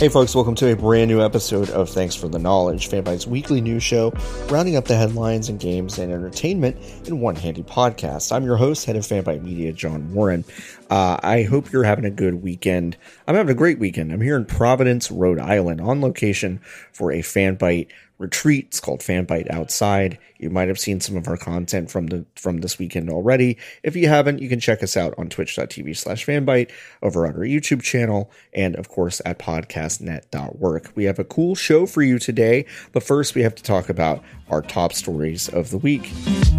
Hey folks, welcome to a brand new episode of Thanks for the Knowledge, Fanbyte's weekly news show, rounding up the headlines and games and entertainment in one handy podcast. I'm your host, head of Fanbyte Media, John Warren. I hope you're having a good weekend. I'm having a great weekend. I'm here in Providence, Rhode Island, on location for a Fanbyte retreat. It's called Fanbyte Outside. You might have seen some of our content from this weekend already. If you haven't, you can check us out on twitch.tv/fanbyte, over on our YouTube channel, and of course at podcastnet.work. We have a cool show for you today, but first we have to talk about our top stories of the week.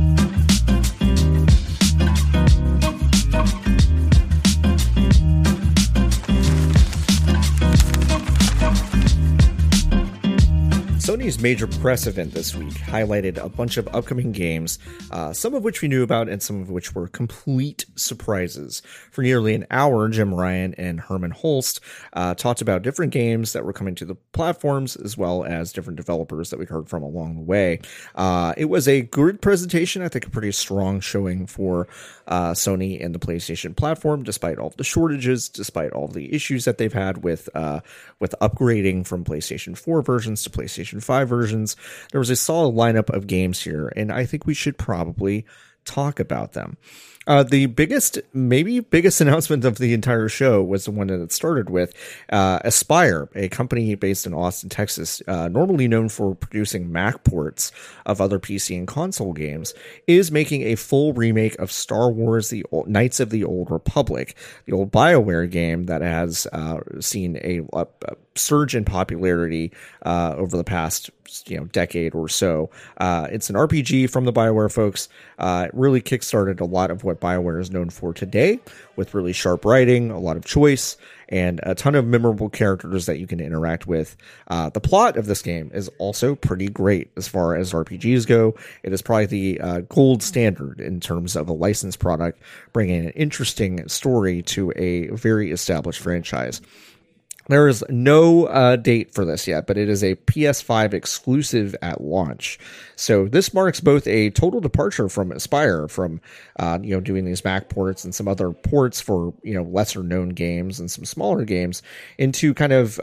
Sony's major press event this week highlighted a bunch of upcoming games, some of which we knew about and some of which were complete surprises. For nearly an hour, Jim Ryan and Hermen Hulst talked about different games that were coming to the platforms, as well as different developers that we heard from along the way. It was a good presentation, I think a pretty strong showing for Sony and the PlayStation platform, despite all of the shortages, despite all of the issues that they've had with upgrading from PlayStation 4 versions to PlayStation 5 versions. There was a solid lineup of games here, and I think we should probably talk about them. The biggest announcement of the entire show was the one that it started with. Aspyr, a company based in Austin, Texas, normally known for producing Mac ports of other PC and console games, is making a full remake of Star Wars: The Knights of the Old Republic, the old BioWare game that has seen a surge in popularity over the past decade or so. It's an RPG from the BioWare folks. It really kickstarted a lot of what BioWare is known for today, with really sharp writing, a lot of choice, and a ton of memorable characters that you can interact with. The plot of this game is also pretty great as far as RPGs go. It is probably the gold standard in terms of a licensed product, bringing an interesting story to a very established franchise. There is no date for this yet, but it is a PS5 exclusive at launch. So this marks both a total departure from Aspyr, from doing these Mac ports and some other ports for lesser known games and some smaller games, into kind of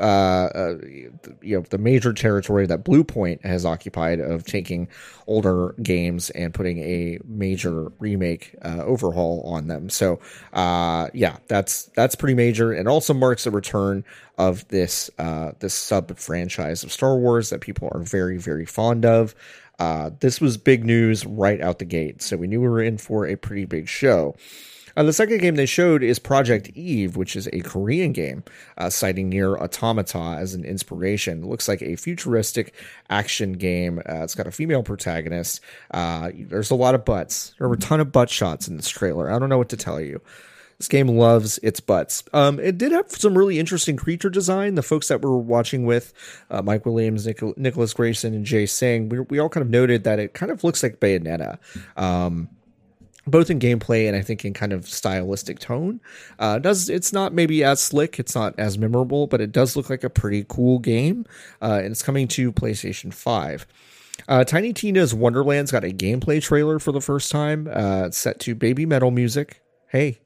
the major territory that Bluepoint has occupied of taking older games and putting a major remake overhaul on them. So that's pretty major, and also marks a return of this sub franchise of Star Wars that people are very, very fond of. This was big news right out the gate, so we knew we were in for a pretty big show. The second game they showed is Project Eve, which is a Korean game, citing Nier Automata as an inspiration. It looks like a futuristic action game. It's got a female protagonist. There's a lot of butts. There were a ton of butt shots in this trailer. I don't know what to tell you. This game loves its butts. It did have some really interesting creature design. The folks that were watching with Mike Williams, Nicholas Grayson, and Jay Singh, we all kind of noted that it kind of looks like Bayonetta, both in gameplay and I think in kind of stylistic tone. It's not maybe as slick, it's not as memorable, but it does look like a pretty cool game, and it's coming to PlayStation 5. Tiny Tina's Wonderlands got a gameplay trailer for the first time. It's set to Baby Metal music. Hey,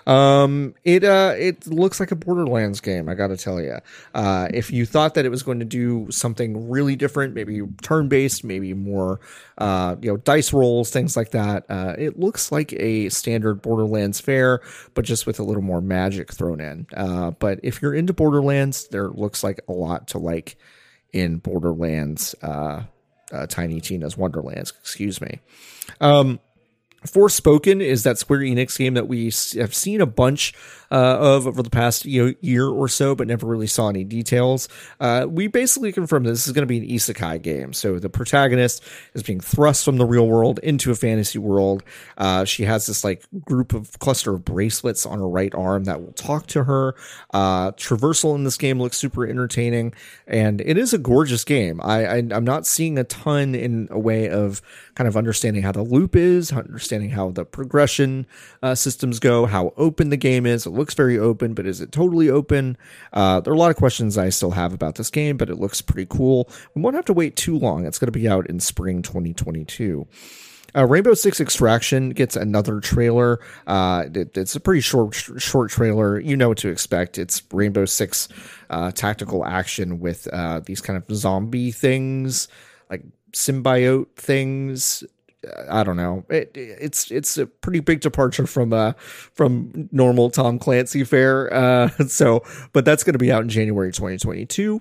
it looks like a Borderlands game, I gotta tell you. If you thought that it was going to do something really different, maybe turn-based, maybe more, dice rolls, things like that, it looks like a standard Borderlands fare, but just with a little more magic thrown in. But if you're into Borderlands, there looks like a lot to like in Borderlands, Tiny Tina's Wonderlands, excuse me. Forspoken is that Square Enix game that we have seen a bunch of over the past year or so, but never really saw any details. We basically confirmed this is going to be an isekai game. So the protagonist is being thrust from the real world into a fantasy world. She has this cluster of bracelets on her right arm that will talk to her. Traversal in this game looks super entertaining, and it is a gorgeous game. I'm not seeing a ton in a way of kind of understanding how the loop is, understanding understanding how the progression systems go, how open the game is. It looks very open, but is it totally open? There are a lot of questions I still have about this game, but it looks pretty cool. We won't have to wait too long. It's going to be out in spring 2022. Rainbow Six Extraction gets another trailer. It's a pretty short trailer. You know what to expect. It's Rainbow Six tactical action with these kind of zombie things, like symbiote things. I don't know. It's a pretty big departure from normal Tom Clancy fare. But that's going to be out in January 2022.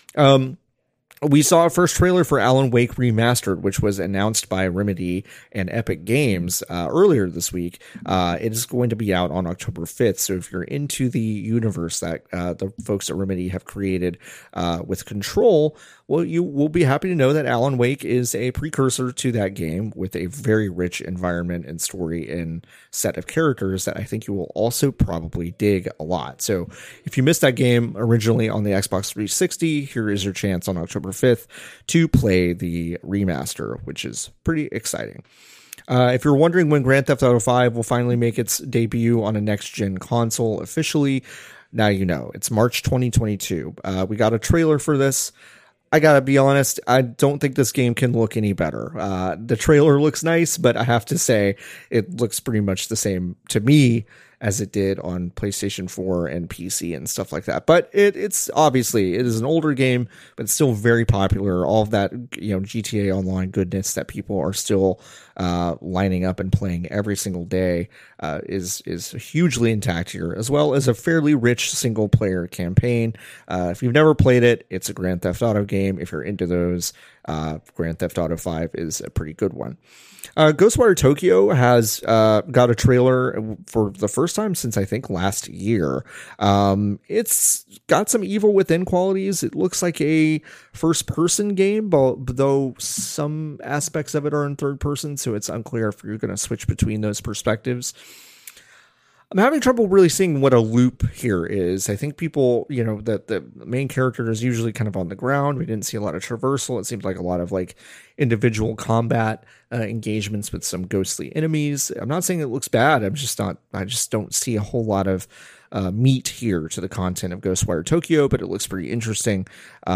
We saw a first trailer for Alan Wake Remastered, which was announced by Remedy and Epic Games earlier this week. It is going to be out on October 5th. So if you're into the universe that the folks at Remedy have created with Control, well, you will be happy to know that Alan Wake is a precursor to that game with a very rich environment and story and set of characters that I think you will also probably dig a lot. So if you missed that game originally on the Xbox 360, here is your chance on October 5th to play the remaster, which is pretty exciting. If you're wondering when Grand Theft Auto 5 will finally make its debut on a next-gen console officially, now you know. It's March 2022. We got a trailer for this. I gotta be honest, I don't think this game can look any better. The trailer looks nice, but I have to say it looks pretty much the same to me as it did on PlayStation 4 and PC and stuff like that. But it's obviously, it is an older game, but it's still very popular. All of that, GTA Online goodness that people are still lining up and playing every single day is hugely intact here, as well as a fairly rich single player campaign. If you've never played it, it's a Grand Theft Auto game. If you're into those, Grand Theft Auto 5 is a pretty good one. Ghostwire Tokyo has got a trailer for the first time since I think last year. It's got some Evil Within qualities. It looks like a first-person game, though some aspects of it are in third person, so it's unclear if you're going to switch between those perspectives. I'm having trouble really seeing what a loop here is. I think people, that the main character is usually kind of on the ground. We didn't see a lot of traversal. It seemed like a lot of like individual combat engagements with some ghostly enemies. I'm not saying it looks bad. I just don't see a whole lot of meat here to the content of Ghostwire Tokyo, but it looks pretty interesting.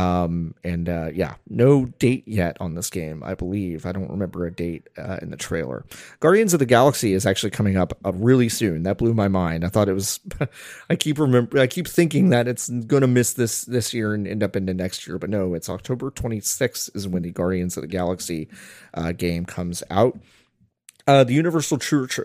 No date yet on this game, I believe. I don't remember a date in the trailer. Guardians of the Galaxy is actually coming up really soon. That blew my mind. I thought it was, I keep thinking that it's going to miss this year and end up into next year, but no, it's October 26th is when the Guardians of the Galaxy game comes out. The Universal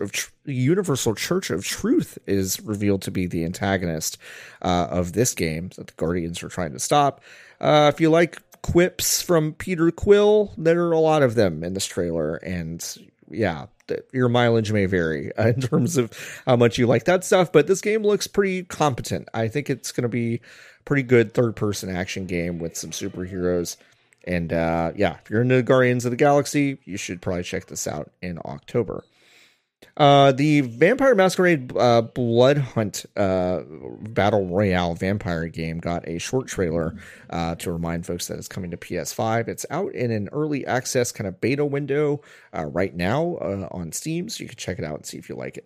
Church of Truth is revealed to be the antagonist of this game that the Guardians are trying to stop. If you like quips from Peter Quill, there are a lot of them in this trailer, and yeah, your mileage may vary in terms of how much you like that stuff, but this game looks pretty competent. I think it's going to be a pretty good third-person action game with some superheroes. And if you're into Guardians of the Galaxy, you should probably check this out in October. The Vampire Masquerade Blood Hunt Battle Royale vampire game got a short trailer to remind folks that it's coming to PS5. It's out in an early access kind of beta window right now on Steam, so you can check it out and see if you like it.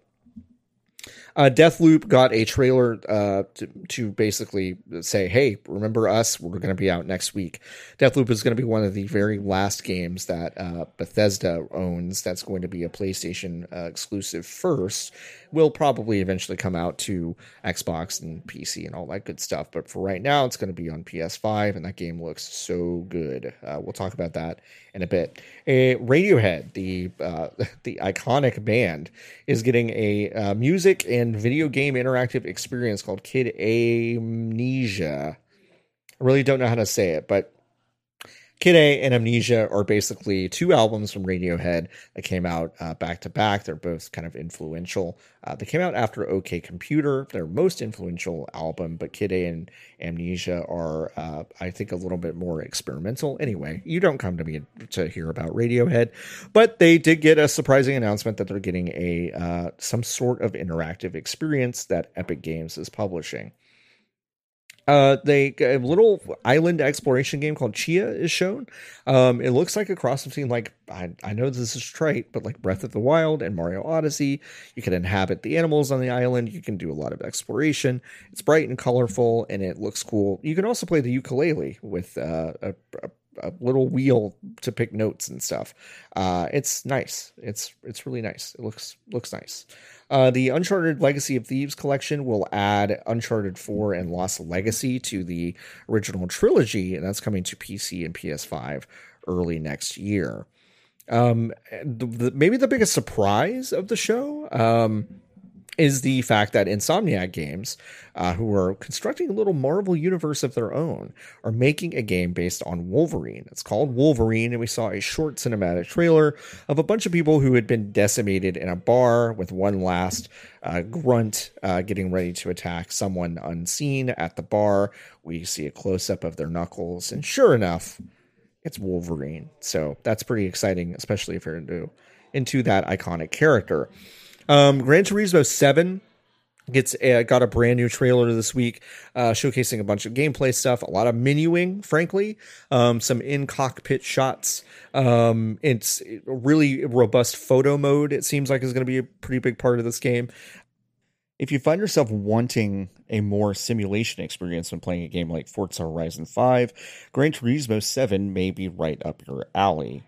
Deathloop got a trailer to basically say, hey, remember us? We're going to be out next week. Deathloop is going to be one of the very last games that Bethesda owns that's going to be a PlayStation exclusive first. Will probably eventually come out to Xbox and PC and all that good stuff. But for right now, it's going to be on PS5, and that game looks so good. We'll talk about that in a bit. Radiohead, the iconic band, is getting a music and video game interactive experience called Kid Amnesia. I really don't know how to say it, but Kid A and Amnesia are basically two albums from Radiohead that came out back to back. They're both kind of influential. They came out after OK Computer, their most influential album, but Kid A and Amnesia are, I think, a little bit more experimental. Anyway, you don't come to me to hear about Radiohead, but they did get a surprising announcement that they're getting some sort of interactive experience that Epic Games is publishing. A little island exploration game called Chia is shown. It looks like a cross between, like, I know this is trite, but like Breath of the Wild and Mario Odyssey. You can inhabit the animals on the island. You can do a lot of exploration. It's bright and colorful, and it looks cool. You can also play the ukulele with a little wheel to pick notes and stuff. It's nice. It's really nice. It looks nice. The Uncharted Legacy of Thieves collection will add Uncharted 4 and Lost Legacy to the original trilogy, and that's coming to PC and PS5 early next year. Maybe the biggest surprise of the show is the fact that Insomniac Games, who are constructing a little Marvel universe of their own, are making a game based on Wolverine. It's called Wolverine, and we saw a short cinematic trailer of a bunch of people who had been decimated in a bar with one last grunt getting ready to attack someone unseen at the bar. We see a close-up of their knuckles, and sure enough, it's Wolverine. So that's pretty exciting, especially if you're into that iconic character. Gran Turismo 7 got a brand new trailer this week, showcasing a bunch of gameplay stuff, a lot of menuing, frankly, some in-cockpit shots. It's a really robust photo mode, it seems like, is going to be a pretty big part of this game. If you find yourself wanting a more simulation experience when playing a game like Forza Horizon 5, Gran Turismo 7 may be right up your alley.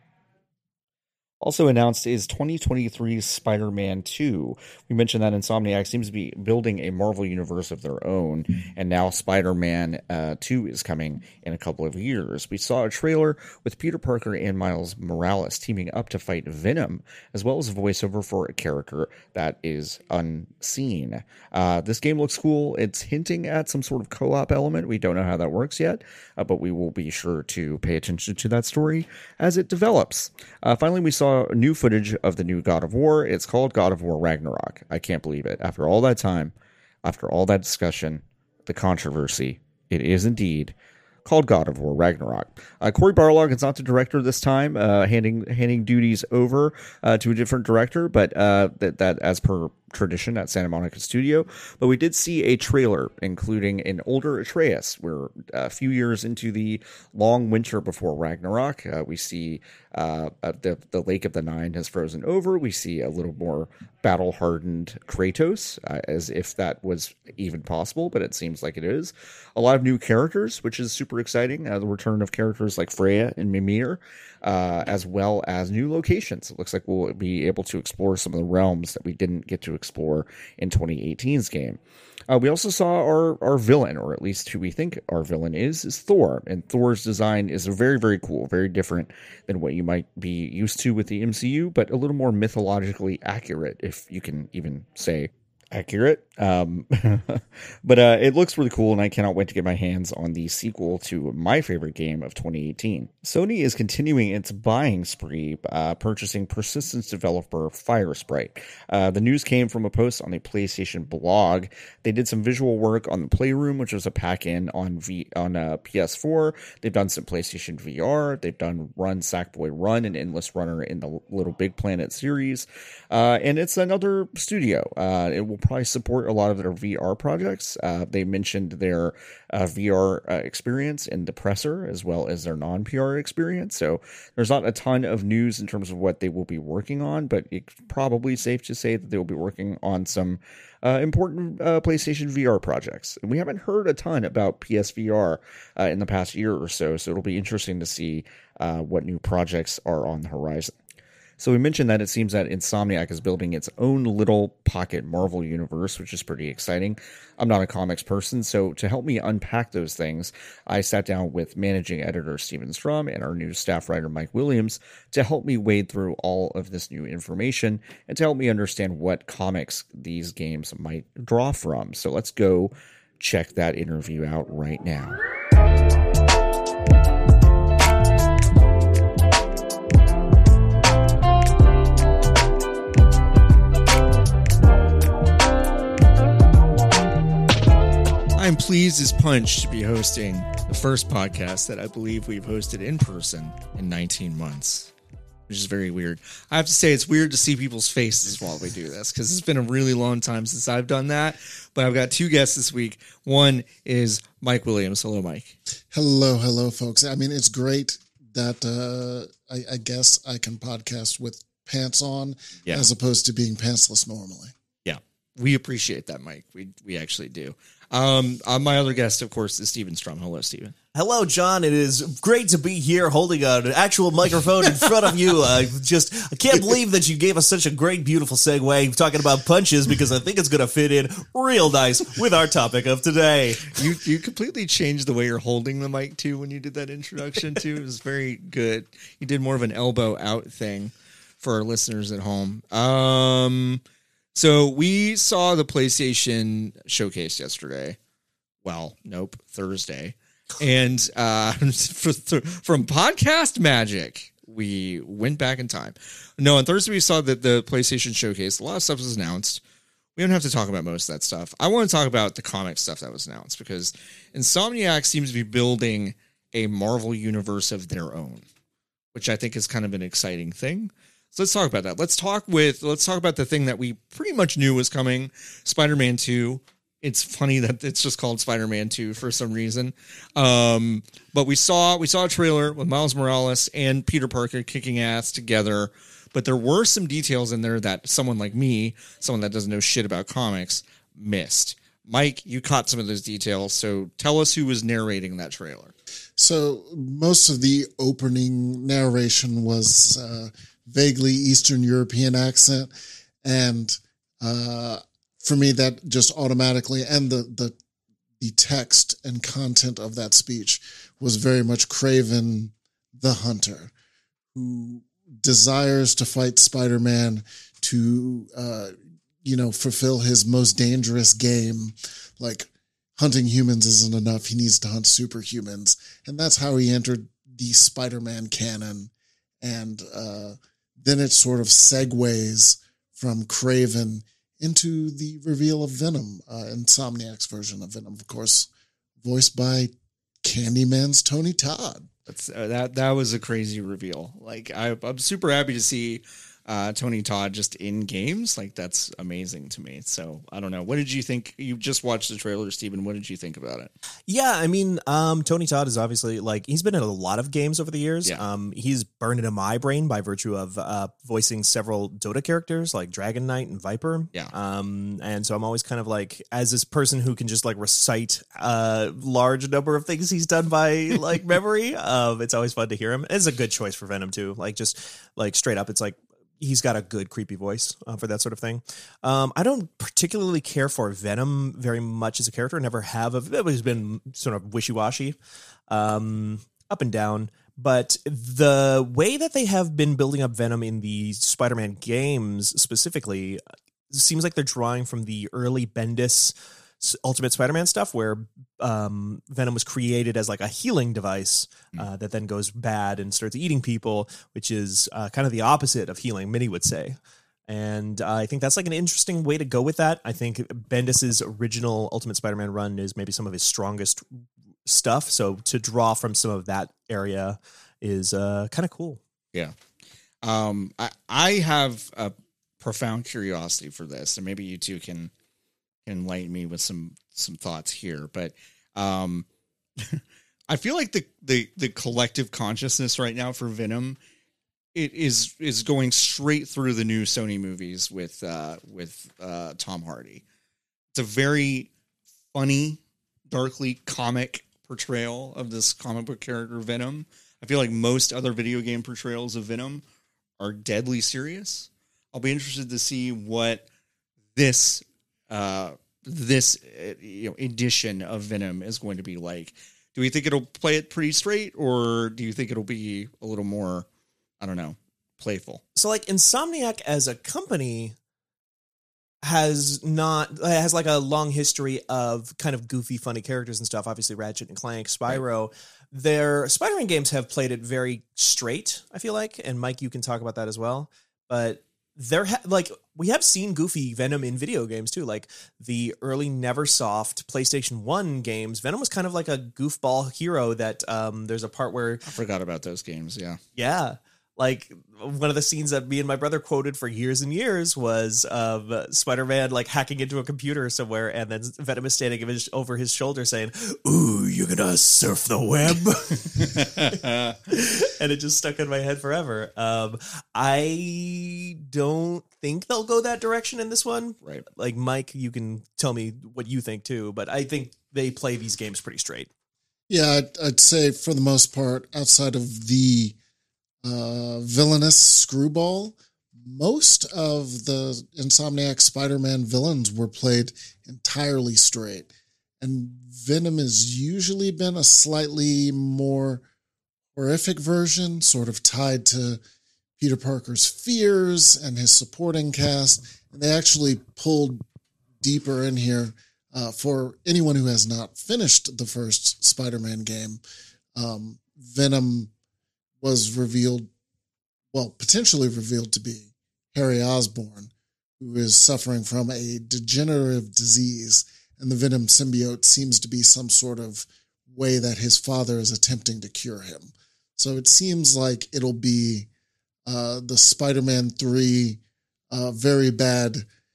Also announced is 2023's Spider-Man 2. We mentioned that Insomniac seems to be building a Marvel universe of their own, and now Spider-Man 2 is coming in a couple of years. We saw a trailer with Peter Parker and Miles Morales teaming up to fight Venom, as well as a voiceover for a character that is unseen. This game looks cool. It's hinting at some sort of co-op element. We don't know how that works yet, but we will be sure to pay attention to that story as it develops. Finally, we saw new footage of the new God of War. It's called God of War Ragnarok. I can't believe it. After all that time, after all that discussion, the controversy, it is indeed called God of War Ragnarok. Cory Barlog is not the director this time, handing duties over to a different director, but that as per tradition at Santa Monica Studio. But we did see a trailer including an older Atreus. We're a few years into the long winter before Ragnarok. We see the Lake of the Nine has frozen over. We see a little more battle-hardened Kratos, as if that was even possible, but it seems like it is. A lot of new characters, which is super exciting. The return of characters like Freya and Mimir, as well as new locations. It looks like we'll be able to explore some of the realms that we didn't get to explore in 2018's game. We also saw our villain, or at least who we think our villain is Thor. And Thor's design is very, very cool, very different than what you might be used to with the MCU, but a little more mythologically accurate, if you can even say accurate. But it looks really cool, and I cannot wait to get my hands on the sequel to my favorite game of 2018. Sony is continuing its buying spree, purchasing Persistence developer Firesprite. The news came from a post on the PlayStation blog. They did some visual work on the Playroom, which was a pack-in on PS4. They've done some PlayStation VR. They've done Run Sackboy Run and Endless Runner in the Little Big Planet series. And it's another studio. It will probably support a lot of their VR projects. They mentioned their VR experience in Depressor, as well as their non-PR experience. So there's not a ton of news in terms of what they will be working on, but it's probably safe to say that they will be working on some important PlayStation VR projects. And we haven't heard a ton about PSVR in the past year or so, so it'll be interesting to see what new projects are on the horizon. So we mentioned that it seems that Insomniac is building its own little pocket Marvel universe, which is pretty exciting. I'm not a comics person, so to help me unpack those things, I sat down with managing editor Steven Strum and our new staff writer Mike Williams to help me wade through all of this new information and to help me understand what comics these games might draw from. So let's go check that interview out right now. I'm pleased as punch to be hosting the first podcast that I believe we've hosted in person in 19 months. which is very weird. I have to say it's weird to see people's faces while we do this because it's been a really long time since I've done that. But I've got two guests this week. One is Mike Williams. Hello, Mike. Hello, folks. I mean, it's great that I guess I can podcast with pants on as opposed to being pantsless normally. Yeah, we appreciate that, Mike. We actually do. My other guest, of course, is Steven Strum. Hello, Steven. Hello, John. It is great to be here holding an actual microphone in front of you. I can't believe that you gave us such a great, beautiful segue talking about punches because I think it's going to fit in real nice with our topic of today. You completely changed the way you're holding the mic, too, when you did that introduction, too. It was very good. You did more of an elbow out thing for our listeners at home. So we saw the PlayStation showcase yesterday. Well, nope, Thursday. And from Podcast Magic, we went back in time. No, on Thursday we saw that the PlayStation showcase, a lot of stuff was announced. We don't have to talk about most of that stuff. I want to talk about the comic stuff that was announced because Insomniac seems to be building a Marvel universe of their own, which I think is kind of an exciting thing. So let's talk about that. Let's talk about the thing that we pretty much knew was coming, Spider-Man 2. It's funny that it's just called Spider-Man 2 for some reason. But we saw a trailer with Miles Morales and Peter Parker kicking ass together. But there were some details in there that someone like me, someone that doesn't know shit about comics, missed. Mike, you caught some of those details. So tell us who was narrating that trailer. So most of the opening narration was vaguely Eastern European accent. And for me, that just automatically, and the text and content of that speech was very much Kraven the Hunter, who desires to fight Spider-Man to, fulfill his most dangerous game. Like, hunting humans isn't enough. He needs to hunt superhumans. And that's how he entered the Spider-Man canon. And then it sort of segues from Kraven into the reveal of Venom, Insomniac's version of Venom, of course, voiced by Candyman's Tony Todd. That was a crazy reveal. Like I'm super happy to see Tony Todd just in games. Like that's amazing to me. So I don't know. What did you think? You just watched the trailer, Steven. What did you think about it? Yeah, I mean, Tony Todd is obviously he's been in a lot of games over the years. Yeah. He's burned into my brain by virtue of voicing several Dota characters like Dragon Knight and Viper. Yeah. And so I'm always kind of like, as this person who can just recite a large number of things he's done by memory. It's always fun to hear him. It's a good choice for Venom too. Just straight up, it's he's got a good creepy voice for that sort of thing. I don't particularly care for Venom very much as a character. I never have. It's been sort of wishy-washy, up and down. But the way that they have been building up Venom in the Spider-Man games specifically seems like they're drawing from the early Bendis Ultimate Spider-Man stuff where Venom was created as a healing device that then goes bad and starts eating people, which is kind of the opposite of healing, many would say. And I think that's an interesting way to go with that. I think Bendis's original Ultimate Spider-Man run is maybe some of his strongest stuff. So to draw from some of that area is kind of cool. Yeah. I have a profound curiosity for this, and maybe you two can enlighten me with some thoughts here, but I feel like the collective consciousness right now for Venom it is going straight through the new Sony movies with Tom Hardy. It's a very funny, darkly comic portrayal of this comic book character Venom. I feel like most other video game portrayals of Venom are deadly serious. I'll be interested to see what this edition of Venom is going to be like. Do we think it'll play it pretty straight, or do you think it'll be a little more, I don't know, playful? So Insomniac as a company has a long history of kind of goofy, funny characters and stuff. Obviously Ratchet and Clank, Spyro. Right. Their Spider-Man games have played it very straight, I feel like, and Mike, you can talk about that as well. But we have seen goofy Venom in video games too. The early Neversoft PlayStation 1 games, Venom was kind of like a goofball hero that there's a part where I forgot about those games. Yeah. Yeah. Like one of the scenes that me and my brother quoted for years and years was Spider-Man like hacking into a computer somewhere, and then Venom is standing over his shoulder saying, "Ooh, you're gonna surf the web," and it just stuck in my head forever. I don't think they'll go that direction in this one. Right. Like Mike, you can tell me what you think too, but I think they play these games pretty straight. Yeah, I'd say for the most part, outside of the villainous Screwball, most of the Insomniac Spider-Man villains were played entirely straight. And Venom has usually been a slightly more horrific version, sort of tied to Peter Parker's fears and his supporting cast. And they actually pulled deeper in here. For anyone who has not finished the first Spider-Man game, Venom was potentially revealed to be Harry Osborn, who is suffering from a degenerative disease, and the Venom symbiote seems to be some sort of way that his father is attempting to cure him. So it seems like it'll be the Spider-Man 3 very bad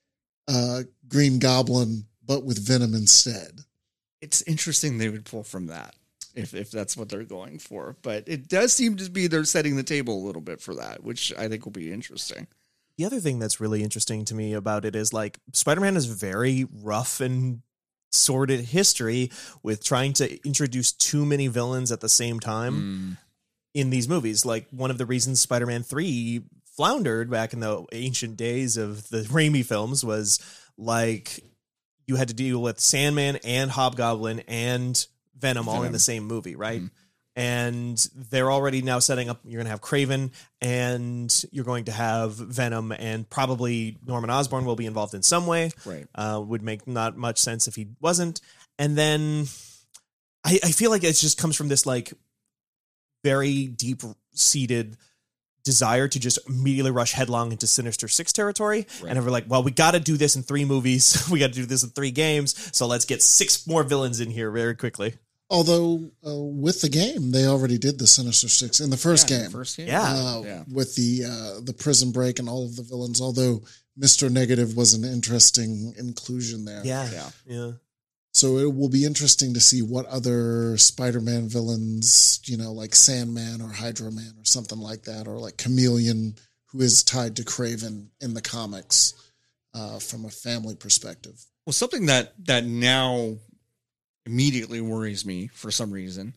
Green Goblin, but with Venom instead. It's interesting they would pull from that if that's what they're going for. But it does seem to be they're setting the table a little bit for that, which I think will be interesting. The other thing that's really interesting to me about it is like Spider-Man has very rough and sordid history with trying to introduce too many villains at the same time in these movies. Like one of the reasons Spider-Man 3 floundered back in the ancient days of the Raimi films was like you had to deal with Sandman and Hobgoblin and Venom all in the same movie, right? And they're already now setting up, you're going to have Kraven and you're going to have Venom, and probably Norman Osborn will be involved in some way. Right. Would make not much sense if he wasn't. And then I feel like it just comes from this like very deep-seated desire to just immediately rush headlong into Sinister Six territory. Right. And we're like, well, we got to do this in 3 movies. We got to do this in 3 games. So let's get 6 more villains in here very quickly. Although with the game, they already did the Sinister Six in the first game. With the prison break and all of the villains. Although Mr. Negative was an interesting inclusion there. Yeah. So it will be interesting to see what other Spider-Man villains, like Sandman or Hydro Man or something like that, or like Chameleon, who is tied to Kraven in the comics from a family perspective. Well, something that now immediately worries me for some reason,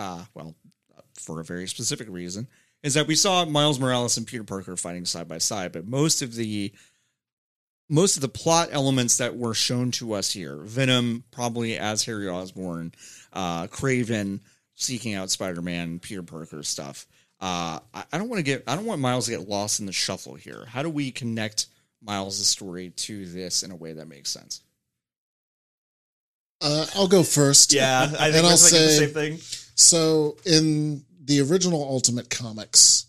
for a very specific reason, is that we saw Miles Morales and Peter Parker fighting side by side, but most of the plot elements that were shown to us here, Venom probably as Harry Osborn, Kraven seeking out Spider-Man, Peter Parker stuff. I don't want Miles to get lost in the shuffle here. How do we connect Miles' story to this in a way that makes sense? I'll go first. Yeah, I think I'll say the same thing. So in the original Ultimate Comics,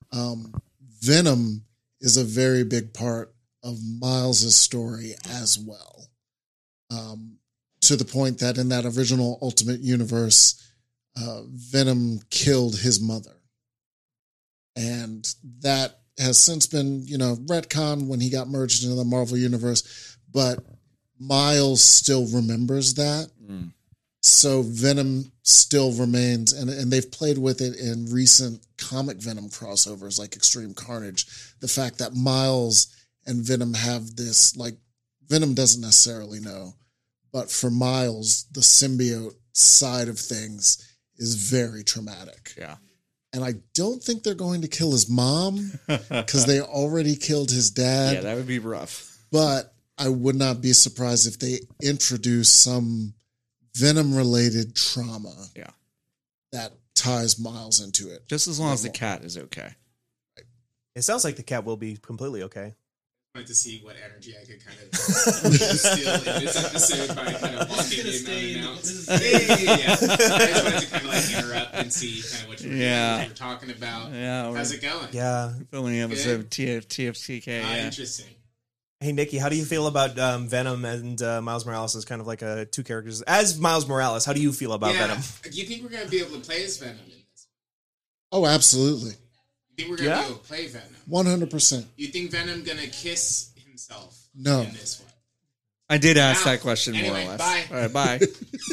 Venom is a very big part of Miles' story as well. To the point that in that original Ultimate Universe, Venom killed his mother. And that has since been, retconned when he got merged into the Marvel Universe. But Miles still remembers that. So Venom still remains, and they've played with it in recent comic Venom crossovers like Extreme Carnage. The fact that Miles and Venom have this, like, Venom doesn't necessarily know, but for Miles, the symbiote side of things is very traumatic. Yeah. And I don't think they're going to kill his mom because they already killed his dad. Yeah, that would be rough. But I would not be surprised if they introduce some Venom-related trauma that ties Miles into it. Just as long as the cat is okay. It sounds like the cat will be completely okay. I wanted to see what energy I could kind of steal in this episode by kind of walking in and out. Yeah. I just wanted to kind of like interrupt and see kind of what you were talking about. Yeah. How's it going? Yeah. Filming an episode of TFTK. Interesting. Hey, Nikki, how do you feel about Venom and Miles Morales as kind of like 2 characters? As Miles Morales, how do you feel about Venom? Do you think we're going to be able to play as Venom in this? Oh, absolutely. You think we're gonna be able to play Venom? 100%. You think Venom gonna kiss himself? No. In this one? I did ask that question more or less. Bye. All right, bye.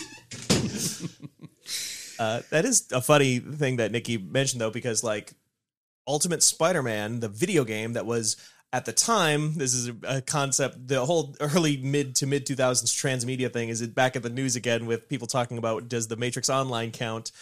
That is a funny thing that Nikki mentioned, though, because like Ultimate Spider-Man, the video game that was at the time, this is a concept, the whole early mid 2000s transmedia thing is back at the news again with people talking about, does the Matrix Online count?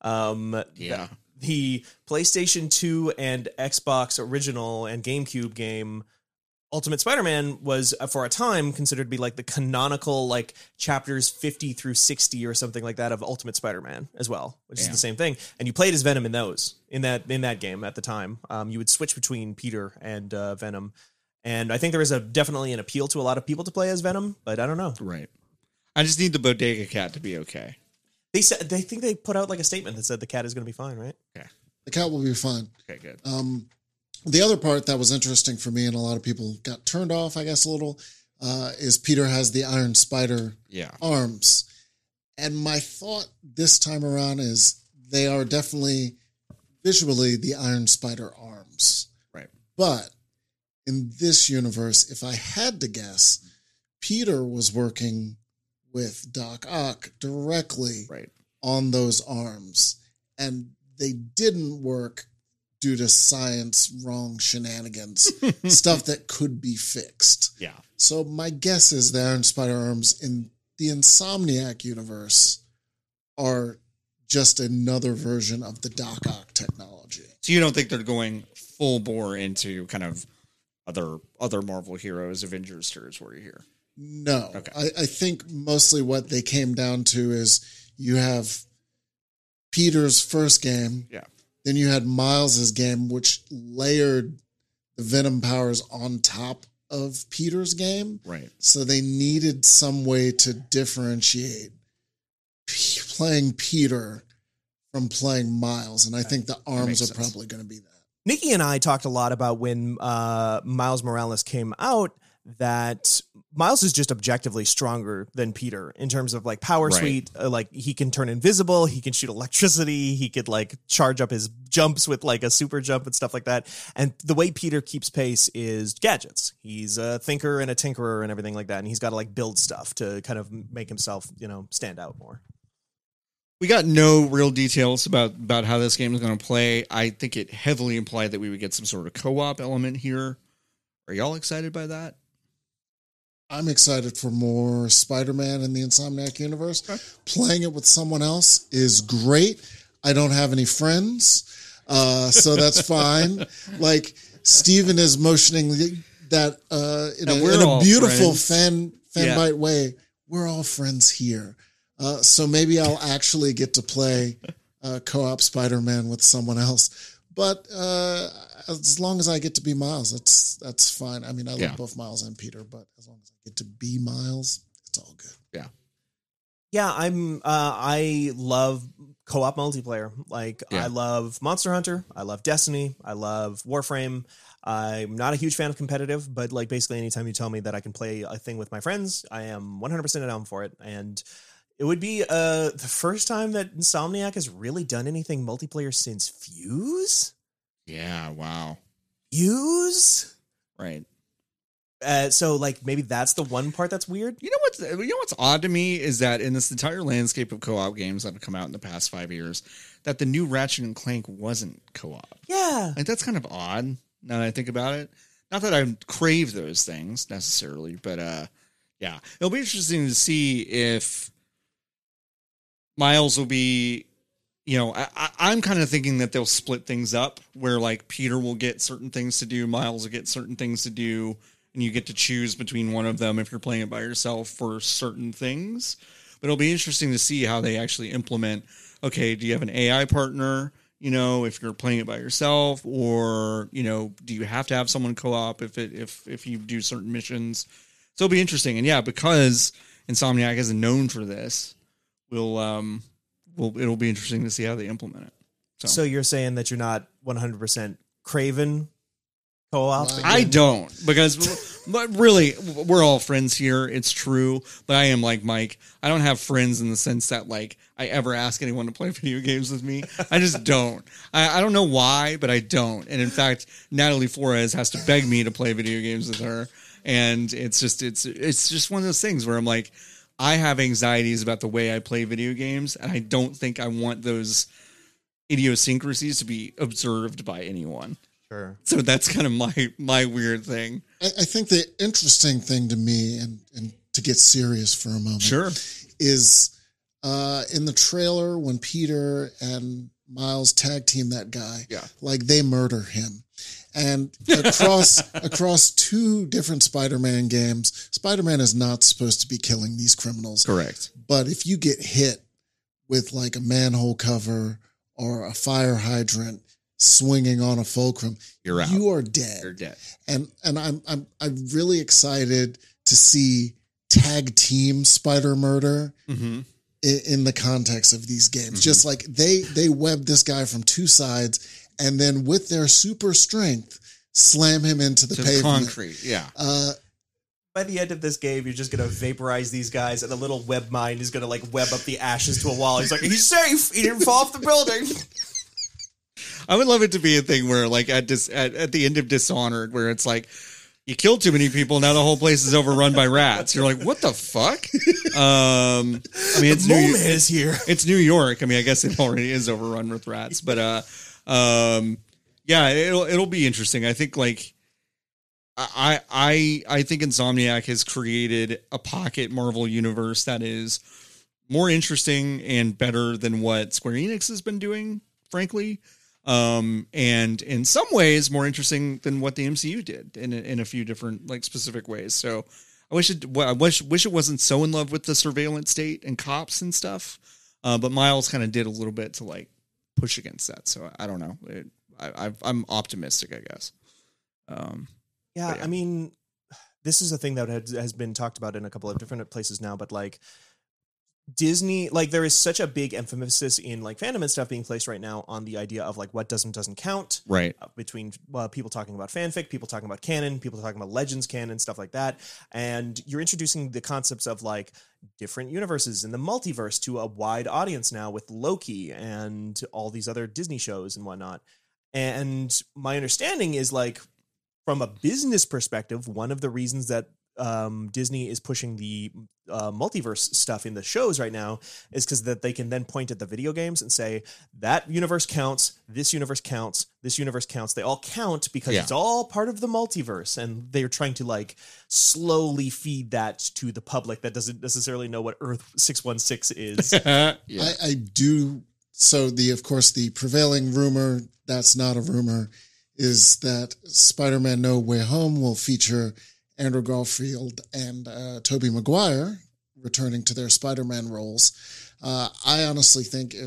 Yeah. The PlayStation 2 and Xbox original and GameCube game Ultimate Spider-Man was for a time considered to be like the canonical like chapters 50 through 60 or something like that of Ultimate Spider-Man as well, which is the same thing. And you played as Venom in that game at the time. You would switch between Peter and Venom. And I think there is definitely an appeal to a lot of people to play as Venom, but I don't know. Right. I just need the bodega cat to be okay. They think they put out like a statement that said the cat is going to be fine, right? Okay. The cat will be fine. Okay, good. The other part that was interesting for me, and a lot of people got turned off, I guess, a little, is Peter has the Iron Spider arms. And my thought this time around is they are definitely visually the Iron Spider arms. Right. But in this universe, if I had to guess, Peter was working with Doc Ock directly on those arms. And they didn't work due to science wrong shenanigans, stuff that could be fixed. Yeah. So my guess is the Iron Spider arms in the Insomniac universe are just another version of the Doc Ock technology. So you don't think they're going full bore into kind of other Marvel heroes, Avengers territory here? No. Okay. I think mostly what they came down to is you have Peter's first game. Yeah. Then you had Miles's game, which layered the Venom powers on top of Peter's game. Right. So they needed some way to differentiate playing Peter from playing Miles. And I think the arms are probably going to be that. Nikki and I talked a lot about when Miles Morales came out that Miles is just objectively stronger than Peter in terms of like power suite. Like he can turn invisible, he can shoot electricity, he could like charge up his jumps with like a super jump and stuff like that. And the way Peter keeps pace is gadgets. He's a thinker and a tinkerer and everything like that. And he's got to like build stuff to kind of make himself, stand out more. We got no real details about how this game is going to play. I think it heavily implied that we would get some sort of co-op element here. Are y'all excited by that? I'm excited for more Spider-Man in the Insomniac universe. Okay. Playing it with someone else is great. I don't have any friends, so that's fine. Like Steven is motioning that in a beautiful fan bite way. We're all friends here. So maybe I'll actually get to play co-op Spider-Man with someone else. But as long as I get to be Miles, that's fine. I mean, I love both Miles and Peter, but as long as I get to be Miles, it's all good. Yeah. Yeah, I love co-op multiplayer. Like I love Monster Hunter, I love Destiny, I love Warframe. I'm not a huge fan of competitive, but like basically anytime you tell me that I can play a thing with my friends, I am 100% down for it. And it would be the first time that Insomniac has really done anything multiplayer since Fuse. Yeah, wow. Fuse? Right. So like maybe that's the one part that's weird. You know what's odd to me is that in this entire landscape of co-op games that have come out in the past 5 years, that the new Ratchet and Clank wasn't co-op. Yeah. Like that's kind of odd now that I think about it. Not that I crave those things necessarily, but yeah. It'll be interesting to see if Miles will be, I'm kind of thinking that they'll split things up where like Peter will get certain things to do, Miles will get certain things to do, and you get to choose between one of them if you're playing it by yourself for certain things. But it'll be interesting to see how they actually implement, okay, do you have an AI partner, if you're playing it by yourself, or, do you have to have someone co-op if you do certain missions? So it'll be interesting. And yeah, because Insomniac isn't known for this, it'll be interesting to see how they implement it. So you're saying that you're not 100% craven co-op? Wow. I don't, because But really, we're all friends here. It's true. But I am like Mike. I don't have friends in the sense that like I ever ask anyone to play video games with me. I just don't. I don't know why, but I don't. And in fact, Natalie Flores has to beg me to play video games with her. And it's just one of those things where I'm like, I have anxieties about the way I play video games, and I don't think I want those idiosyncrasies to be observed by anyone. Sure. So that's kind of my weird thing. I think the interesting thing to me, and to get serious for a moment, Sure. is in the trailer when Peter and Miles tag team that guy, like they murder him. And across two different Spider-Man games, Spider-Man is not supposed to be killing these criminals. Correct. But if you get hit with like a manhole cover or a fire hydrant swinging on a fulcrum, you're out. You are dead. You're dead. And I'm really excited to see tag team Spider Murder in the context of these games. Just like they web this guy from two sides, and then with their super strength, slam him into the pavement. Concrete, yeah. By the end of this game, you're just going to vaporize these guys, and the little web mine is going to like web up the ashes to a wall. He's like, he's safe. He didn't fall off the building. I would love it to be a thing where like at the end of Dishonored, where it's like, you killed too many people, now the whole place is overrun by rats. You're like, what the fuck? I mean, it's Mole Man is here. It's New York. I mean, I guess it already is overrun with rats, but yeah, it'll be interesting. I think like I think Insomniac has created a pocket Marvel universe that is more interesting and better than what Square Enix has been doing, frankly. And in some ways more interesting than what the MCU did in a few different like specific ways. So I wish it wasn't so in love with the surveillance state and cops and stuff. But Miles kind of did a little bit to like push against that. So I don't know. I'm optimistic, I guess. Yeah, I mean, this is a thing that has been talked about in a couple of different places now, but like Disney, like there is such a big emphasis in like fandom and stuff being placed right now on the idea of like what doesn't count, right? Between people talking about fanfic, people talking about canon, people talking about Legends canon, stuff like that, and you're introducing the concepts of like different universes in the multiverse to a wide audience now with Loki and all these other Disney shows and whatnot. And my understanding is like from a business perspective, one of the reasons that Disney is pushing the multiverse stuff in the shows right now is because that they can then point at the video games and say that universe counts, this universe counts, this universe counts. They all count because it's all part of the multiverse, and they're trying to like slowly feed that to the public that doesn't necessarily know what Earth 616 is. I do. So of course the prevailing rumor that's not a rumor is that Spider-Man No Way Home will feature Andrew Garfield and Tobey Maguire returning to their Spider-Man roles. I honestly think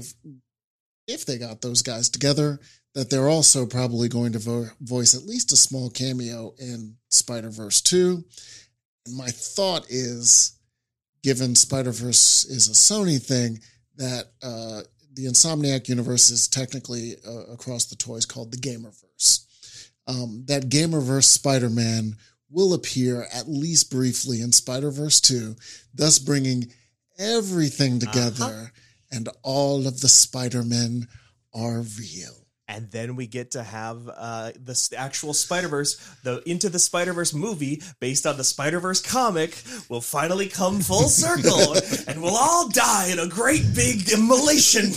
if they got those guys together, that they're also probably going to voice at least a small cameo in Spider-Verse 2. And my thought is, given Spider-Verse is a Sony thing, that the Insomniac universe is technically across the toys called the Gamerverse. That Gamerverse Spider-Man will appear at least briefly in Spider-Verse 2, thus bringing everything together, and all of the Spider-Men are real. And then we get to have the actual Spider-Verse, the Into the Spider-Verse movie based on the Spider-Verse comic will finally come full circle, and we'll all die in a great big immolation.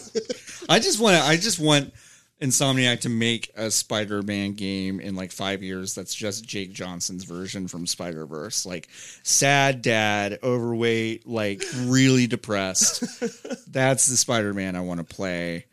I just want Insomniac to make a Spider-Man game in like 5 years that's just Jake Johnson's version from Spider-Verse. Like sad dad, overweight, like really depressed. That's the Spider-Man I want to play.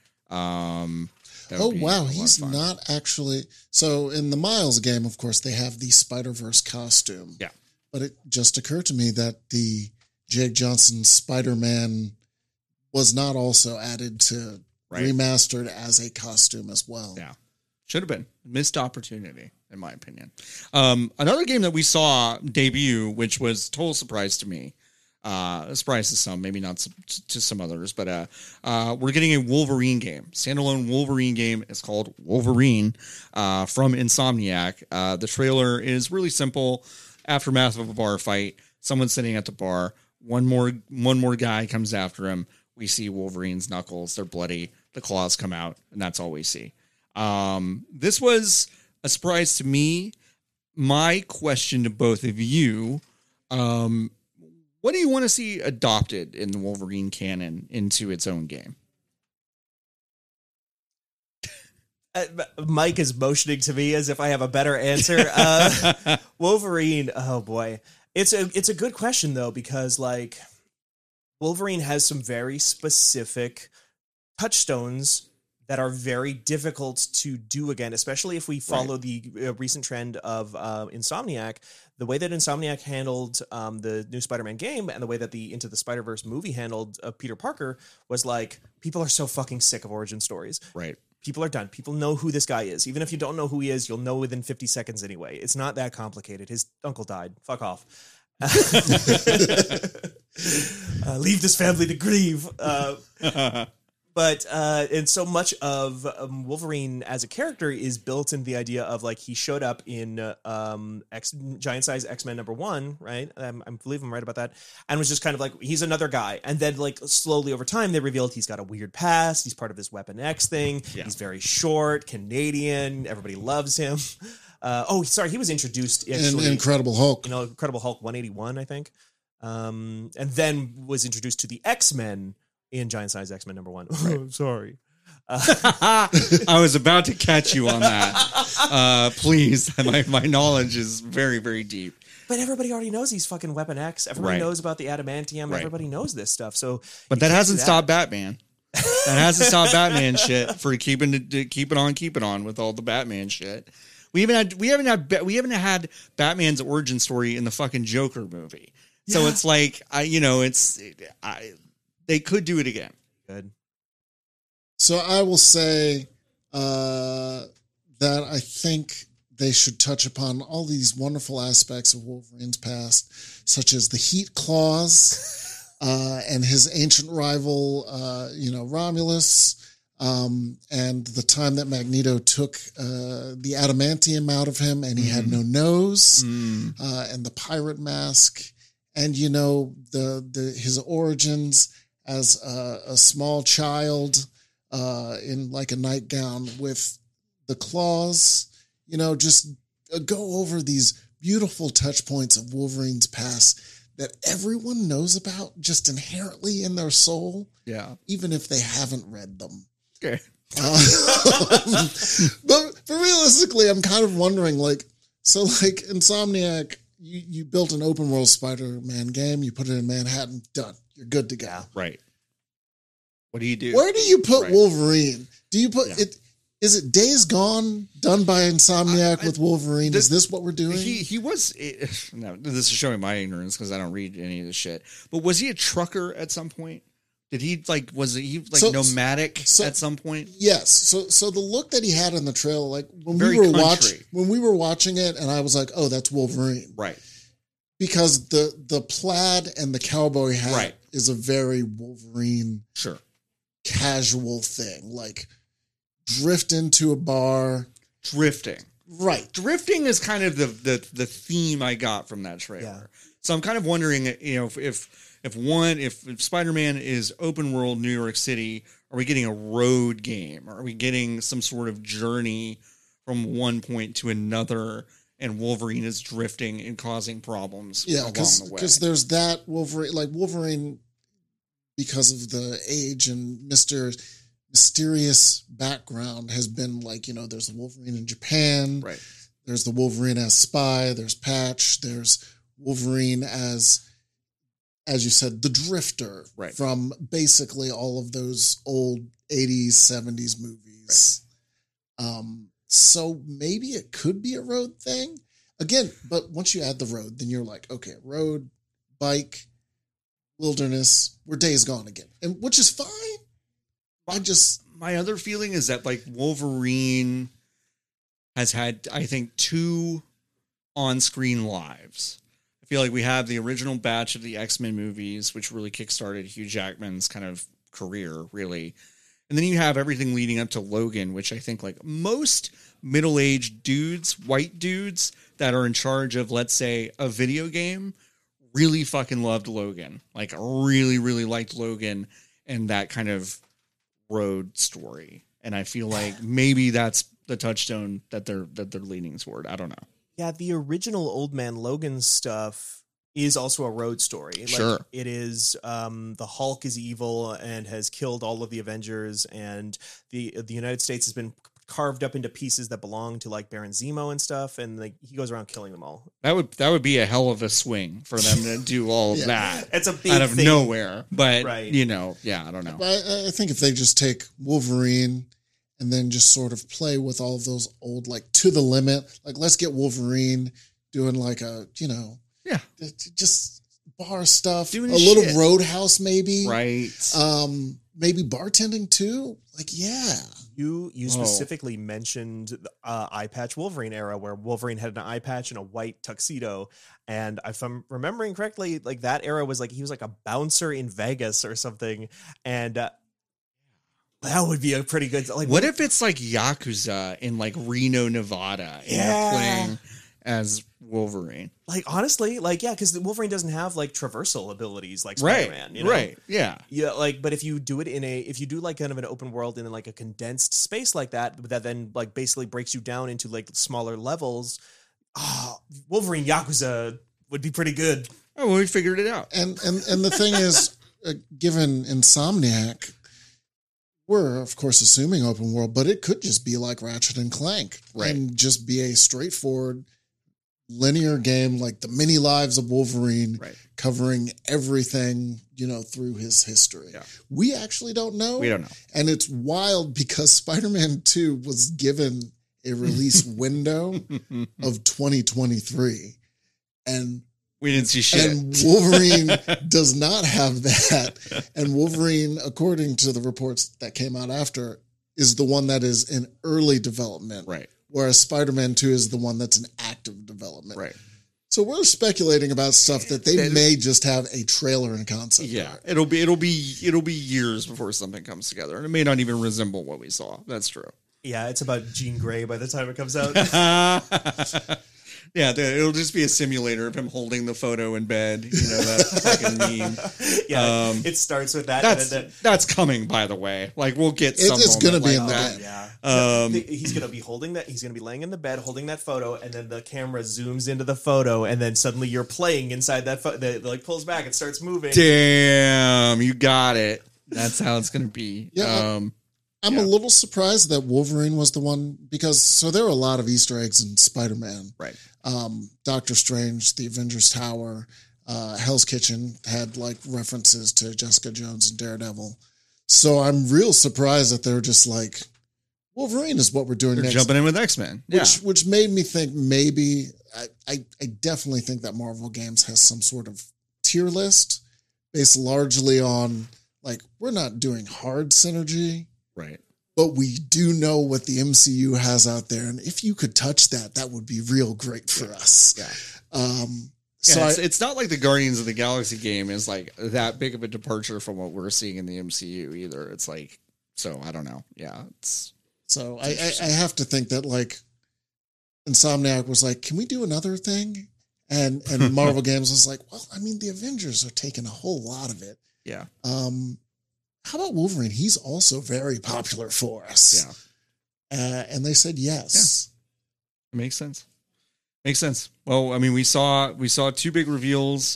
Oh, wow. He's not actually. So in the Miles game, of course, they have the Spider-Verse costume. Yeah. But it just occurred to me that the Jake Johnson Spider-Man was not also added to remastered as a costume as well. Yeah. Should have been. Missed opportunity, in my opinion. Another game that we saw debut, which was a total surprise to me. A surprise to some, maybe not to some others, but we're getting a Wolverine game. Standalone Wolverine game. It's called Wolverine from Insomniac. The trailer is really simple. aftermath of a bar fight. Someone's sitting at the bar. One more guy comes after him. We see Wolverine's knuckles. They're bloody. The claws come out, and that's all we see. This was a surprise to me. My question to both of you, what do you want to see adopted in the Wolverine canon into its own game? Mike is motioning to me as if I have a better answer. Wolverine, oh boy. It's a good question though, because like Wolverine has some very specific touchstones that are very difficult to do again, especially if we follow the recent trend of Insomniac. The way that Insomniac handled the new Spider-Man game and the way that the Into the Spider-Verse movie handled Peter Parker was like, people are so fucking sick of origin stories. Right. People are done. People know who this guy is. Even if you don't know who he is, you'll know within 50 seconds anyway. It's not that complicated. His uncle died. Fuck off. Leave this family to grieve. But and so much of Wolverine as a character is built in the idea of like he showed up in Giant Size X-Men #1, right? I believe I'm right about that, and was just kind of like he's another guy. And then like slowly over time they revealed he's got a weird past. He's part of this Weapon X thing. Yeah. He's very short, Canadian. Everybody loves him. He was introduced actually, in Incredible Hulk. Incredible Hulk 181, I think, and then was introduced to the X-Men in Giant Size X-Men #1. Right. I'm sorry. I was about to catch you on that. Please. My knowledge is very, very deep. But everybody already knows he's fucking Weapon X. Everybody knows about the adamantium. Right. Everybody knows this stuff. So, but that hasn't stopped Batman. That hasn't stopped Batman shit for keep it on with all the Batman shit. We haven't had Batman's origin story in the fucking Joker movie. Yeah. So it's like they could do it again. Good. So I will say that I think they should touch upon all these wonderful aspects of Wolverine's past, such as the heat claws and his ancient rival, Romulus, and the time that Magneto took the adamantium out of him and he had no nose, and the pirate mask, and his origins as a small child in like a nightgown with the claws, just go over these beautiful touch points of Wolverine's past that everyone knows about just inherently in their soul. Yeah. Even if they haven't read them. Okay. But realistically, I'm kind of wondering Insomniac, you built an open world Spider-Man game, you put it in Manhattan, done. You're good to go. Right. What do you do? Where do you put Wolverine? Do you put it? Is it Days Gone done by Insomniac with Wolverine? Is this what we're doing? He was. No, this is showing my ignorance because I don't read any of this shit. But was he a trucker at some point? Did he was he nomadic at some point? Yes. So the look that he had in the trailer, like when we were watching it, and I was like, oh, that's Wolverine, right? Because the plaid and the cowboy hat is a very Wolverine, casual thing, like drift into a bar. Drifting. Right. Drifting is kind of the theme I got from that trailer. Yeah. So I'm kind of wondering, if Spider-Man is open world New York City, are we getting a road game? Are we getting some sort of journey from one point to another, and Wolverine is drifting and causing problems along the way? Because there's that Wolverine, because of the age and mysterious background, has been there's the Wolverine in Japan, right? There's the Wolverine as spy, there's Patch, there's Wolverine as you said, the Drifter, right, from basically all of those old 80s, 70s movies. Right. So maybe it could be a road thing again, but once you add the road, then you're like, okay, road, bike, wilderness, we're Days Gone again, and which is fine. My other feeling is that Wolverine has had, I think, 2 on-screen lives. I feel like we have the original batch of the X-Men movies, which really kickstarted Hugh Jackman's kind of career, really. And then you have everything leading up to Logan, which I think like most middle-aged dudes, white dudes that are in charge of, let's say, a video game, really fucking loved Logan. Like really, really liked Logan and that kind of road story. And I feel like maybe that's the touchstone that they're leaning toward. I don't know. Yeah, the original Old Man Logan stuff is also a road story. Like, sure. It is the Hulk is evil and has killed all of the Avengers, and the United States has been carved up into pieces that belong to like Baron Zemo and stuff, and like he goes around killing them all. That would be a hell of a swing for them to do all of that. It's a big out of thing. nowhere. But Right. you know, yeah, I don't know. I think if they just take Wolverine and then just sort of play with all of those old, like to the limit, like let's get Wolverine doing like a, Yeah. just bar stuff, Doing a his little shit. Roadhouse maybe, Right. maybe bartending too. Like, yeah. You specifically mentioned the eye patch Wolverine era, where Wolverine had an eye patch and a white tuxedo, and if I'm remembering correctly, like that era was like he was like a bouncer in Vegas or something, and that would be a pretty good. Like, What if it's like Yakuza in like Reno, Nevada, and Yeah. you're playing as Wolverine? Like honestly, like yeah, because Wolverine doesn't have like traversal abilities like Right. Spider-Man, you know? Right. Yeah. Yeah, like, but if you do it if you do like kind of an open world in like a condensed space like that then like basically breaks you down into like smaller levels, Wolverine Yakuza would be pretty good. Oh, well, we figured it out. And the thing is, given Insomniac, we're of course assuming open world, but it could just be like Ratchet and Clank, Right. and just be a straightforward linear game like the many lives of Wolverine, Right. covering everything through his history. Yeah. We actually don't know. We don't know. And it's wild because Spider-Man 2 was given a release window of 2023, and We didn't see shit. and Wolverine does not have that. And Wolverine, according to the reports that came out after, is the one that is in early development. Right. Whereas Spider-Man 2 is the one that's in active development. Right. So we're speculating about stuff that they may just have a trailer and concept. Yeah. art. It'll be years before something comes together. And it may not even resemble what we saw. That's true. Yeah, it's about Jean Grey by the time it comes out. Yeah, it'll just be a simulator of him holding the photo in bed. That fucking meme. Yeah, it starts with that. and then That's coming, by the way. Like, we'll get some It's going to moment be like in that. the game. Yeah. He's going to be holding that. He's going to be laying in the bed holding that photo, and then the camera zooms into the photo, and then suddenly you're playing inside that photo. Like pulls back and starts moving. Damn, you got it. That's how it's going to be. Yeah, I'm a little surprised that Wolverine was the one, because there are a lot of Easter eggs in Spider-Man. Right. Doctor Strange, the Avengers Tower, Hell's Kitchen had like references to Jessica Jones and Daredevil. So I'm real surprised that they're just like, Wolverine is what we're doing They're next. jumping in with X-Men. Yeah. Which made me think maybe, I definitely think that Marvel Games has some sort of tier list based largely on, like, we're not doing hard synergy, Right. but we do know what the MCU has out there. And if you could touch that, that would be real great for us. Yeah. So Yeah, it's not like the Guardians of the Galaxy game is like that big of a departure from what we're seeing in the MCU either. It's like, so I don't know. Yeah. I have to think that like Insomniac was like, can we do another thing? And Marvel Games was like, well, I mean, the Avengers are taking a whole lot of it. Yeah. How about Wolverine? He's also very popular for us. Yeah. And they said yes. It makes sense. Makes sense. Well, I mean, we saw two big reveals.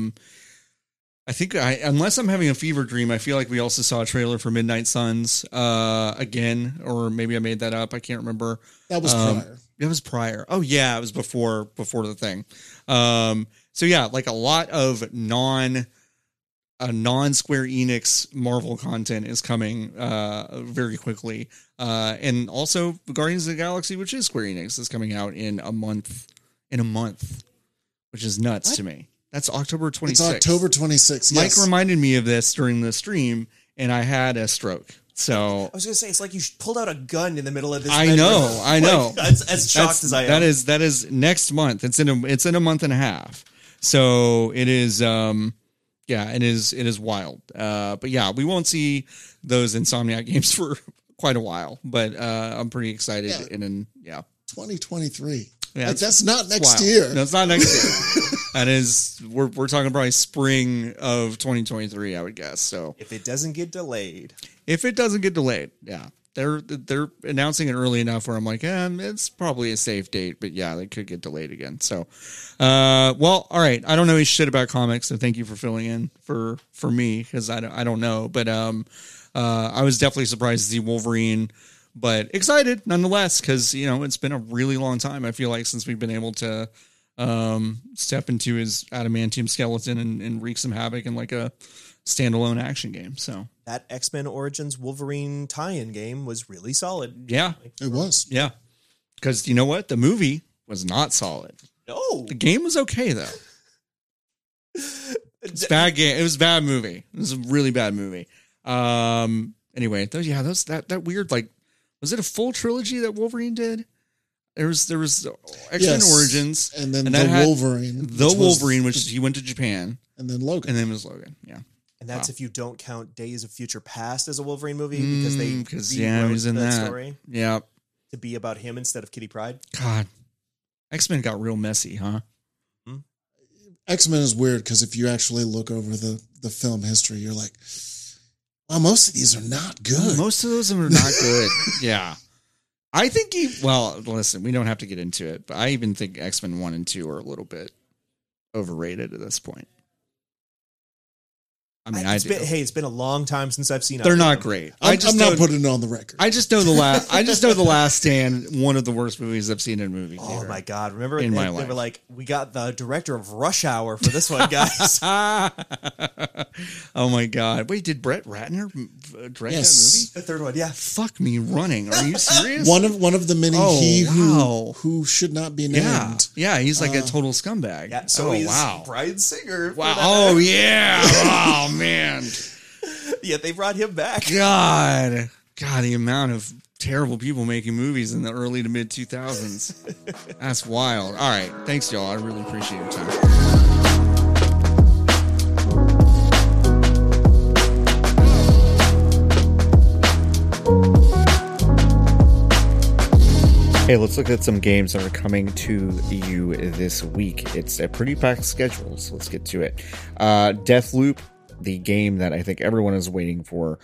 I think unless I'm having a fever dream, I feel like we also saw a trailer for Midnight Suns again, or maybe I made that up. I can't remember. That was prior. It was prior. Oh yeah, it was before the thing. So yeah, like a lot of non Square Enix Marvel content is coming very quickly. And also Guardians of the Galaxy, which is Square Enix, is coming out in a month, which is nuts to me. That's October 26th. It's October 26th. Mike Yes. reminded me of this during the stream, and I had a stroke. So I was going to say, it's like you pulled out a gun in the middle of this. I bedroom. know. Like, as shocked as I am. That is next month. It's in a month and a half. So it is. Yeah, it is wild. But yeah, we won't see those Insomniac games for quite a while. But I'm pretty excited. Yeah. And then, yeah. 2023. Yeah, Like, that's not next wild. year. No, it's not next year. That is, we're talking probably spring of 2023, I would guess. So If it doesn't get delayed. if it doesn't get delayed, yeah. They're announcing it early enough where I'm like, it's probably a safe date, but yeah, they could get delayed again. So, well, all right. I don't know any shit about comics, so thank you for filling in for me because I don't know, but I was definitely surprised to see Wolverine, but excited nonetheless because it's been a really long time. I feel like since we've been able to step into his adamantium skeleton and wreak some havoc in like a standalone action game. So. That X-Men Origins Wolverine tie-in game was really solid. Yeah, It was. yeah. Because you know what? The movie was not solid. No. The game was okay though. It's a bad game. It was a bad movie. It was a really bad movie. Anyway, that weird, like, was it a full trilogy that Wolverine did? There was X-Men Yes. Origins, And then that had Wolverine. which he went to Japan, And then Logan. and then it was Logan. Yeah. And that's Wow. if you don't count Days of Future Past as a Wolverine movie because they he rewrote was in that that story Yeah. to be about him instead of Kitty Pryde. God, X-Men got real messy, huh? X-Men is weird because if you actually look over the film history, you're like, well, most of these are not good. Most of those are not good. Yeah. I think listen, we don't have to get into it, but I even think X-Men 1 and 2 are a little bit overrated at this point. I mean, It's been a long time since I've seen. they're either not of them. great. I'm not putting it on the record. I just know the Last Stand, one of the worst movies I've seen in a movie Oh theater. my god! Remember In my they life. were like, "We got the director of Rush Hour for this one, guys." Oh my god! Wait, did Brett Ratner direct Yes. The third one, yeah. that movie? Fuck me running. Are you serious? One of the many wow. who should not be named. Yeah, he's like a total scumbag. Yeah. So oh, he's wow. Bryan Singer. for Wow. that. Oh yeah. Oh man. Yeah, they brought him back. God, the amount of terrible people making movies in the early to mid 2000s. That's wild. All right. Thanks, y'all. I really appreciate your time. Hey, let's look at some games that are coming to you this week. It's a pretty packed schedule, so let's get to it. Deathloop, the game that I think everyone is waiting for.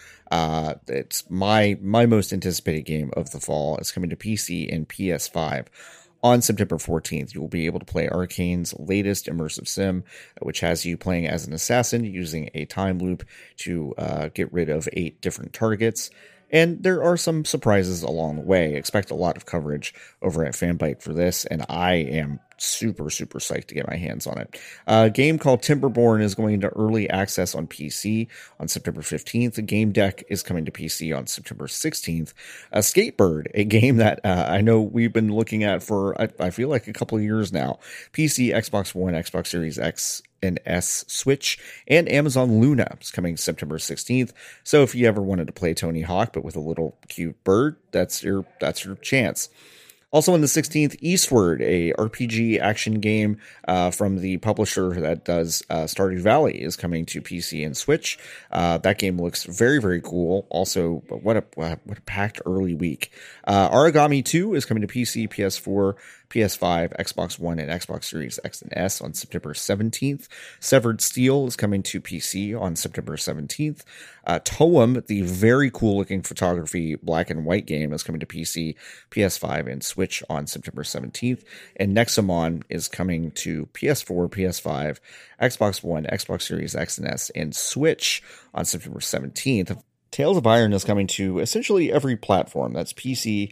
It's my most anticipated game of the fall. It's coming to PC and PS5. On September 14th, you will be able to play Arcane's latest immersive sim, which has you playing as an assassin using a time loop to get rid of 8 different targets. And there are some surprises along the way. Expect a lot of coverage over at Fanbyte for this, and I am super psyched to get my hands on it. A game called Timberborn is going into early access on PC on September 15th. The Game Deck is coming to PC on September 16th. Skatebird, a game that I know we've been looking at for, I feel like a couple of years now. PC, Xbox One, Xbox Series X and S, Switch, and Amazon Luna is coming September 16th. So if you ever wanted to play Tony Hawk, but with a little cute bird, that's your chance. Also on the 16th, Eastward, a RPG action game from the publisher that does Stardew Valley, is coming to PC and Switch. That game looks very cool. Also, what a packed early week. Origami 2 is coming to PC, PS4, PS5, Xbox One, and Xbox Series X and S on September 17th. Severed Steel is coming to PC on September 17th. Toem, the very cool looking photography black and white game, is coming to PC, PS5, and Switch on September 17th. And Nexomon is coming to PS4, PS5, Xbox One, Xbox Series X and S, and Switch on September 17th. Tales of Iron is coming to essentially every platform. That's PC,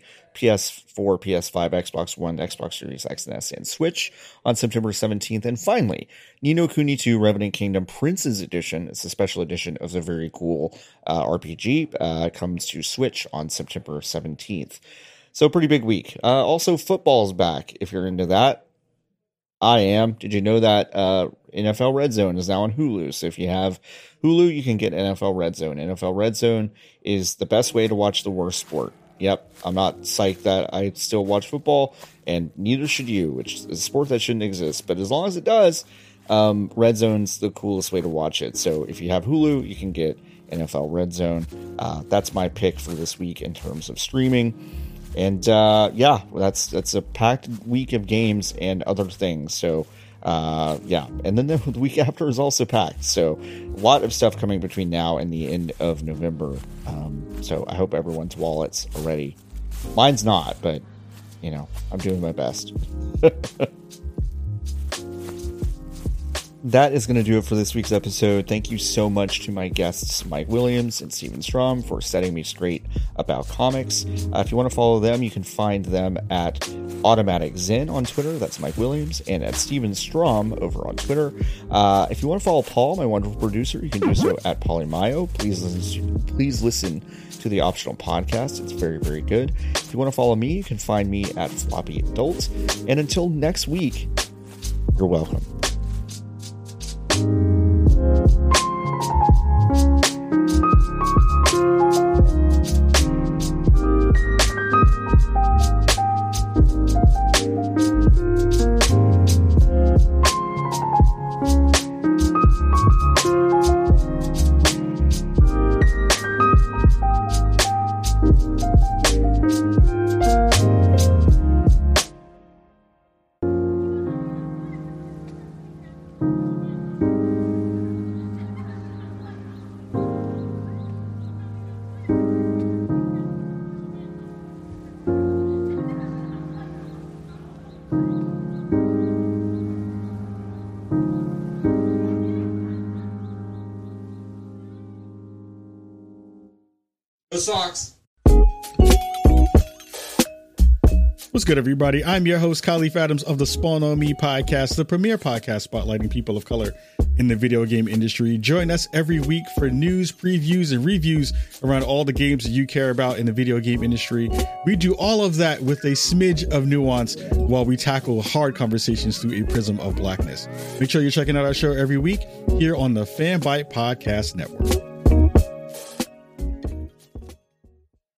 PS4, PS5, Xbox One, Xbox Series X and S, and Switch on September 17th. And finally, Ni no Kuni 2 Revenant Kingdom Prince's Edition. It's a special edition of the very cool RPG. Comes to Switch on September 17th. So pretty big week. Also, football's back, if you're into that. I am. Did you know that NFL Red Zone is now on Hulu? So if you have Hulu, you can get NFL Red Zone. NFL Red Zone is the best way to watch the worst sport. Yep, I'm not psyched that I still watch football, and neither should you, which is a sport that shouldn't exist. But as long as it does, Red Zone's the coolest way to watch it. So if you have Hulu, you can get NFL Red Zone. That's my pick for this week in terms of streaming. And that's a packed week of games and other things. So and then the week after is also packed. So a lot of stuff coming between now and the end of November. So I hope everyone's wallets are ready. Mine's not, but I'm doing my best. That is going to do it for this week's episode. Thank you so much to my guests, Mike Williams and Steven Strom, for setting me straight about comics. If you want to follow them, you can find them at Automatic Zen on Twitter. That's Mike Williams. And at Steven Strom over on Twitter. If you want to follow Paul, my wonderful producer, you can do so at Polymayo. Please listen to the Optional Podcast. It's very, very good. If you want to follow me, you can find me at Floppy Adult. And until next week, you're welcome. Socks. What's good, everybody? I'm your host, Khalif Adams of the Spawn on Me podcast, the premier podcast spotlighting people of color in the video game industry. Join us every week for news, previews, and reviews around all the games that you care about in the video game industry. We do all of that with a smidge of nuance while we tackle hard conversations through a prism of blackness. Make sure you're checking out our show every week here on the Fanbyte Podcast Network.